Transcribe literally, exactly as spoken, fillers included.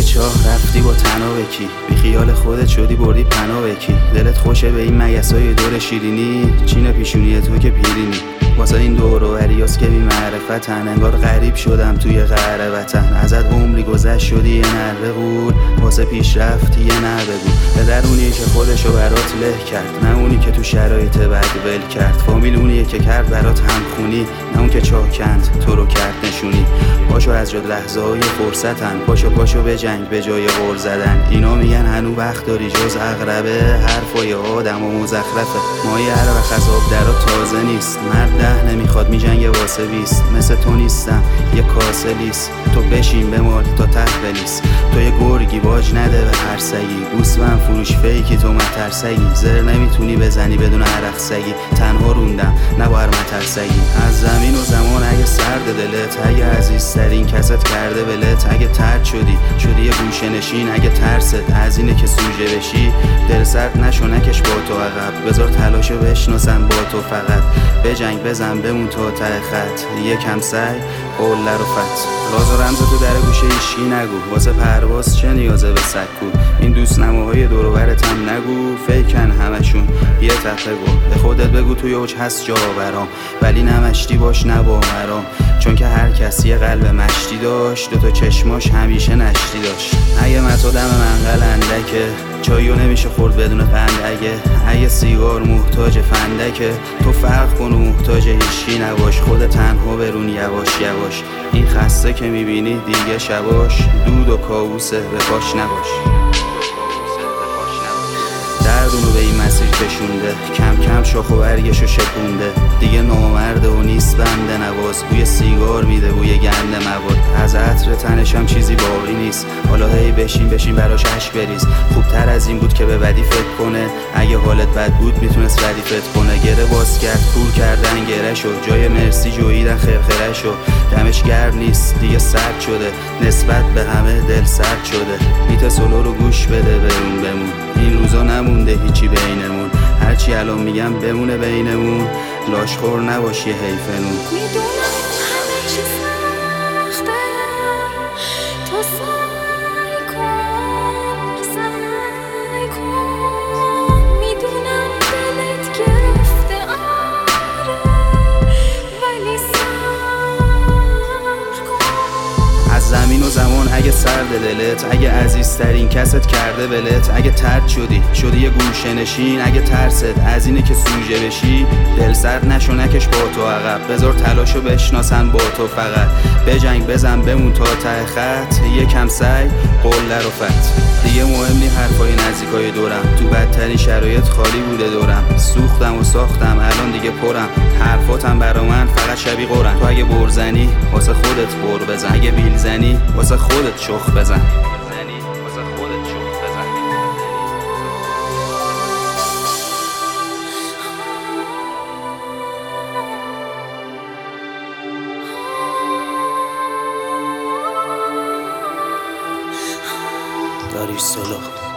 چاه رفتی با تنها بکی، بی خیال خودت شدی بردی پناه بکی. دلت خوشه به این مگسای دور شیرینی، چین پیشونی تو که پیرینی. واسه این دور و بریاست که بی معرفتن، انگار غریب شدم توی قهر وطن. ازت عمری گذشت شدی یه نره غول، واسه پیشرفت یه نه بگو. پدر اونیه که خودشو برات له کرد، نه اونی که تو شرایط بد ول کرد. فامیل اونیه که کرد برات همخونی، نه اون که چاه کند تو رو کرد نشونی. پاشو از جد لحظه های فرصتن، پاشو پاشو به جنگ به جای غر زدن. اینا میگن هنو وقت داری جز عقربه، حرفای آدم و مزخرفه. مایه هر و خذاب درات تازه نیست، مرد ده نمیخواد میجنگه واسه بیست. مثل تو نیستم یه کاسه لیست، تو بشین بمال تا ته بلیس. تو یه گرگی باج نده به هر سگی، گوسفند فروش فیکی تو مترسگی. زر نمیتونی بزنی بدون عرق سگی، تنها روندم نه با هر مترسگی. از زمین و زمان اگه سرد دلت، اگه عزیزترین کست کرده ولت. اگه ترد شدی شدی یه گوشه نشین، اگه ترست از اینه که سوژه بشی. دل سرد نشو نکش با تو عقب، بذار تلاشو بشناسن با تو فقط. بجنگ بزن بمون تا ته خط، یکم سعی قله رو فت. راز و رمز تو در گوشه ایشی نگو، واسه پرواز چه نیازه به سکو. این دوست نماهای دور و برت هم نگو، فیکن همشون یه تفه گو. به خودت بگو توی اوج هست جا برام، ولی نمشتی باش نباورام. چون که هر کسی یه قلب مشتی داشت، دوتا چشماش همیشه نشتی داشت. اگه متا دم منقل اندکه، چایو نمیشه خورد بدون قند. اگه اگه سیگار محتاج فندکه، تو فرق کن و محتاج هیچی نباش. خود تنها برون یواش یواش، این خسته که میبینی دیگه شباش. دود و کابوسه به پاش نباش. دردونو به این مسیر کشونده، کم کم شاخ و برگشو شکونده. دیگه نامرده و نیست بنده نواز، بوی سیگار میده بوی گند مواد. از عطر تنشم چیزی باقی نیست، حالا هی بشین بشین براش اشک بریز. خوبتر از این بود که به بدی فکر کنه، اگه حالت بد بود میتونست ردیفت کنه. گره باز کرد کور کردن گره شد، جای مرسی جوییدن خرخره شد. دمش گرم نیست دیگه سرد شده، نسبت به همه دل سرد شده. بیت سولو رو گوش بده برون بمون، این روزا نمونده هیچی بینمون. هرچی الان میگم بمونه بینمون، لاشخور نباشی حیفنون. میدونم همه چی سخته، تو سعی کن سعی کن. میدونم دلت گرفته آره، ولی صبر کن. از زمین و زمان اگه سرد دلت، اگه عزیزترین کست کرده ولت. اگه ترد شدی شدی یه گوشه نشین، اگه ترست از اینه که سوژه بشی. دل سرد نشو نکش با تو عقب، بذار تلاشو بشناسن با تو فقط. بجنگ بزن بمون تا ته خط، یکم سعی قله رو فت. دیگه مهم نی حرفای نزدیکای دورم، تو بدترین شرایط خالی بوده دورم. سوختم و ساختم الان دیگه پرم، حرفاتم برا من فقط شبیه قرن. تو اگه برزنی واسه خودت بر بزن، اگه بیل زنی واسه خودت شخ بزن. داریوش سولو.